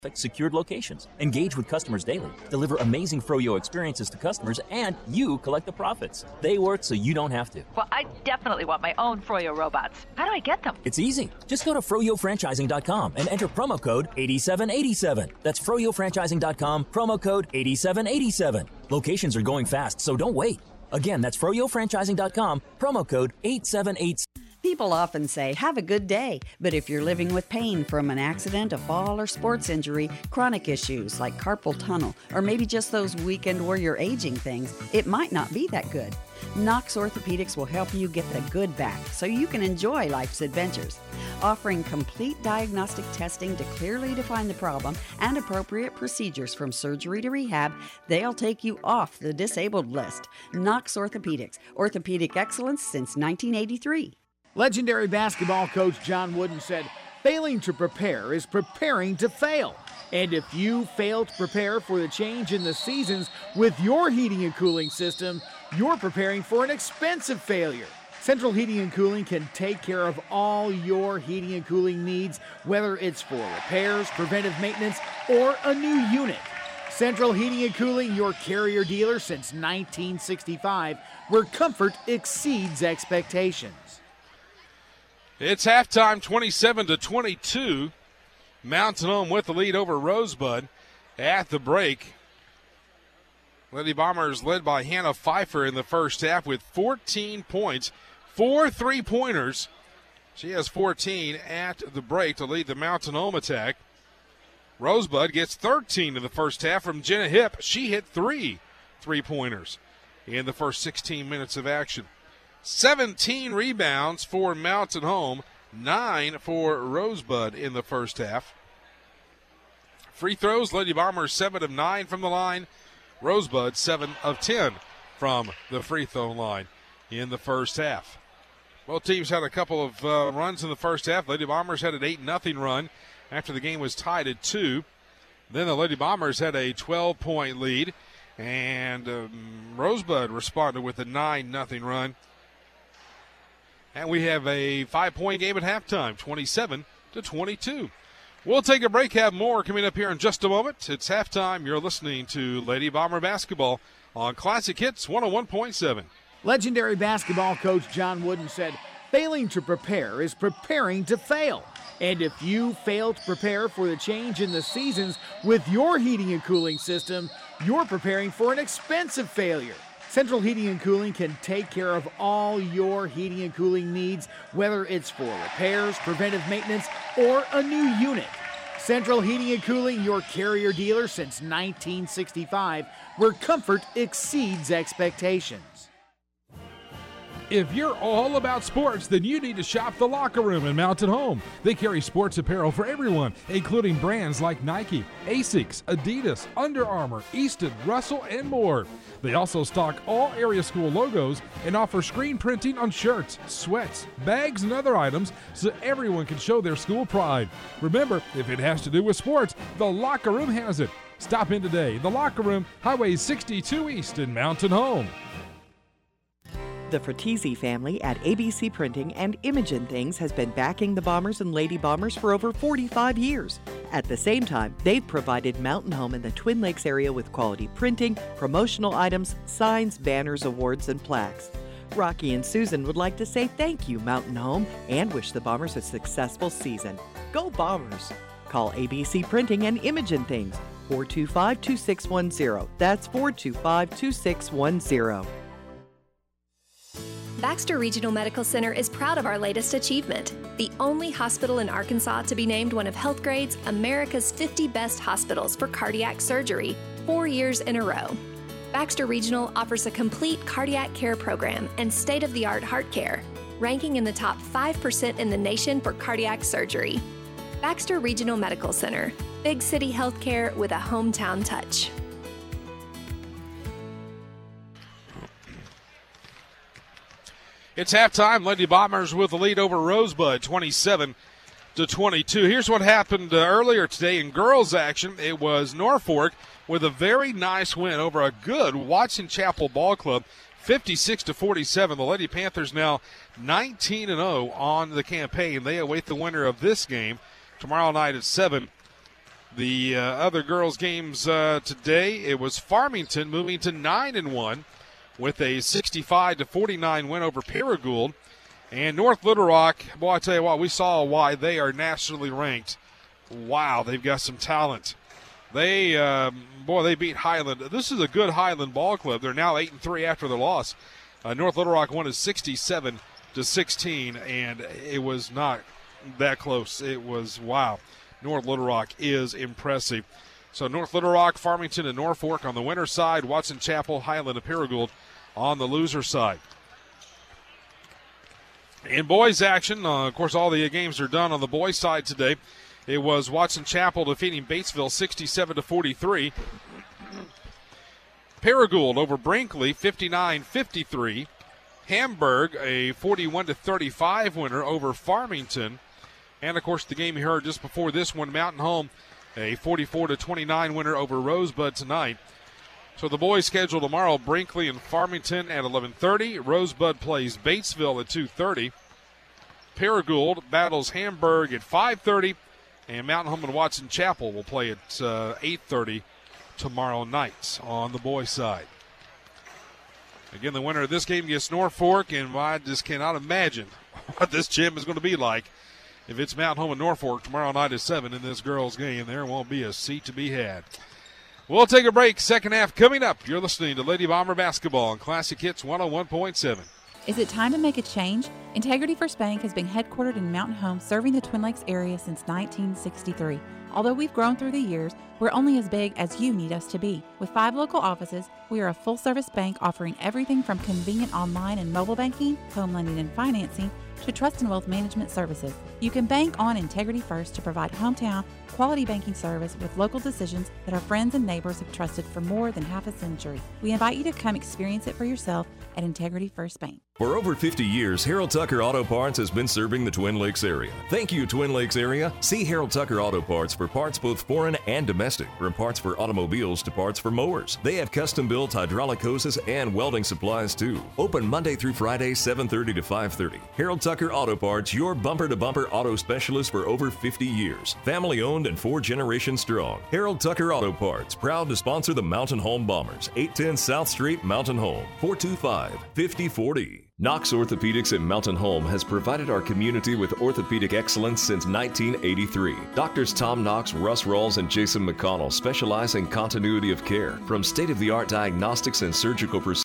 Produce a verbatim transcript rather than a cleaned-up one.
secured locations. Engage with customers daily. Deliver amazing Froyo experiences to customers, and you collect the profits. They work so you don't have to. Well, I definitely want my own Froyo robots. How do I get them? It's easy. Just go to froyo franchising dot com and enter promo code eight seven eight seven. That's froyo franchising dot com, promo code eight seven eight seven. Locations are going fast, so don't wait. Again, that's froyo franchising dot com, promo code eight seven eight seven. People often say, have a good day. But if you're living with pain from an accident, a fall, or sports injury, chronic issues like carpal tunnel, or maybe just those weekend warrior aging things, it might not be that good. Knox Orthopedics will help you get the good back so you can enjoy life's adventures. Offering complete diagnostic testing to clearly define the problem and appropriate procedures from surgery to rehab, they'll take you off the disabled list. Knox Orthopedics, orthopedic excellence since nineteen eighty-three. Legendary basketball coach John Wooden said, failing to prepare is preparing to fail. And if you fail to prepare for the change in the seasons with your heating and cooling system, you're preparing for an expensive failure. Central Heating and Cooling can take care of all your heating and cooling needs, whether it's for repairs, preventive maintenance, or a new unit. Central Heating and Cooling, your Carrier dealer since nineteen sixty-five, where comfort exceeds expectations. It's halftime, twenty-seven to twenty-two. Mountain Home with the lead over Rosebud at the break. Lady Bombers led by Hannah Pfeiffer in the first half with fourteen points, four three-pointers. She has fourteen at the break to lead the Mountain Home attack. Rosebud gets thirteen in the first half from Jenna Hipp. She hit three three-pointers in the first sixteen minutes of action. seventeen rebounds for Mountain Home, nine for Rosebud in the first half. Free throws, Lady Bombers seven of nine from the line. Rosebud seven of ten from the free throw line in the first half. Both teams had a couple of uh, runs in the first half. Lady Bombers had an eight nothing run after the game was tied at two. Then the Lady Bombers had a twelve-point lead, and um, Rosebud responded with a nine nothing run. And we have a five-point game at halftime, twenty-seven to twenty-two. We'll take a break, have more coming up here in just a moment. It's halftime. You're listening to Lady Bomber Basketball on Classic Hits one oh one point seven. Legendary basketball coach John Wooden said, failing to prepare is preparing to fail. And if you fail to prepare for the change in the seasons with your heating and cooling system, you're preparing for an expensive failure. Central Heating and Cooling can take care of all your heating and cooling needs, whether it's for repairs, preventive maintenance, or a new unit. Central Heating and Cooling, your Carrier dealer since nineteen sixty-five, where comfort exceeds expectations. If you're all about sports, then you need to shop The Locker Room in Mountain Home. They carry sports apparel for everyone, including brands like Nike, Asics, Adidas, Under Armour, Easton, Russell, and more. They also stock all area school logos and offer screen printing on shirts, sweats, bags, and other items so everyone can show their school pride. Remember, if it has to do with sports, The Locker Room has it. Stop in today. The Locker Room, Highway sixty-two East in Mountain Home. The Fratesi family at A B C Printing and Imogen Things has been backing the Bombers and Lady Bombers for over forty-five years. At the same time, they've provided Mountain Home in the Twin Lakes area with quality printing, promotional items, signs, banners, awards, and plaques. Rocky and Susan would like to say thank you, Mountain Home, and wish the Bombers a successful season. Go Bombers! Call A B C Printing and Imogen Things, four two five, two six one zero. That's four two five, two six one zero. Baxter Regional Medical Center is proud of our latest achievement, the only hospital in Arkansas to be named one of HealthGrade's America's fifty Best Hospitals for Cardiac Surgery, four years in a row. Baxter Regional offers a complete cardiac care program and state-of-the-art heart care, ranking in the top five percent in the nation for cardiac surgery. Baxter Regional Medical Center, big city healthcare with a hometown touch. It's halftime. Lady Bombers with the lead over Rosebud, twenty-seven to twenty-two. Here's what happened uh, earlier today in girls action. It was Norfolk with a very nice win over a good Watson Chapel Ball Club, fifty-six to forty-seven. The Lady Panthers now nineteen and oh on the campaign. They await the winner of this game tomorrow night at seven The uh, other girls' games uh, today, it was Farmington moving to nine and one with a sixty-five to forty-nine win over Paragould. And North Little Rock, boy, I tell you what, we saw why they are nationally ranked. Wow, they've got some talent. They, um, boy, they beat Highland. This is a good Highland ball club. They're now eight and three after their loss. Uh, North Little Rock won at sixty-seven to sixteen, and it was not that close. It was, wow, North Little Rock is impressive. So North Little Rock, Farmington, and Norfolk on the winner side, Watson Chapel, Highland, and Paragould on the loser side. In boys action, uh, of course, all the games are done on the boys side today. It was Watson Chapel defeating Batesville sixty-seven to forty-three. Paragould over Brinkley fifty-nine fifty-three. Hamburg a forty-one to thirty-five winner over Farmington. And of course the game you heard just before this one, Mountain Home a forty-four to twenty-nine winner over Rosebud tonight. So the boys schedule tomorrow, Brinkley and Farmington at eleven thirty. Rosebud plays Batesville at two thirty. Paragould battles Hamburg at five thirty. And Mountain Home and Watson Chapel will play at uh, eight thirty tomorrow night on the boys' side. Again, the winner of this game gets Norfolk, and I just cannot imagine what this gym is going to be like if it's Mountain Home and Norfolk tomorrow night at seven in this girls' game. There won't be a seat to be had. We'll take a break. Second half coming up. You're listening to Lady Bomber Basketball on Classic Hits one oh one point seven. Is it time to make a change? Integrity First Bank has been headquartered in Mountain Home, serving the Twin Lakes area since nineteen sixty-three. Although we've grown through the years, we're only as big as you need us to be. With five local offices, we are a full-service bank offering everything from convenient online and mobile banking, home lending and financing, to trust and wealth management services. You can bank on Integrity First to provide hometown, quality banking service with local decisions that our friends and neighbors have trusted for more than half a century. We invite you to come experience it for yourself at Integrity First Bank. For over fifty years, Harold Tucker Auto Parts has been serving the Twin Lakes area. Thank you, Twin Lakes area. See Harold Tucker Auto Parts for parts both foreign and domestic, from parts for automobiles to parts for mowers. They have custom-built hydraulic hoses and welding supplies, too. Open Monday through Friday, seven thirty to five thirty. Harold Tucker Auto Parts, your bumper-to-bumper auto specialist for over fifty years. Family-owned and four generations strong. Harold Tucker Auto Parts, proud to sponsor the Mountain Home Bombers. eight ten South Street, Mountain Home, four two five, five oh four oh. Knox Orthopedics at Mountain Home has provided our community with orthopedic excellence since nineteen eighty-three. Doctors Tom Knox, Russ Rawls, and Jason McConnell specialize in continuity of care, from state-of-the-art diagnostics and surgical procedures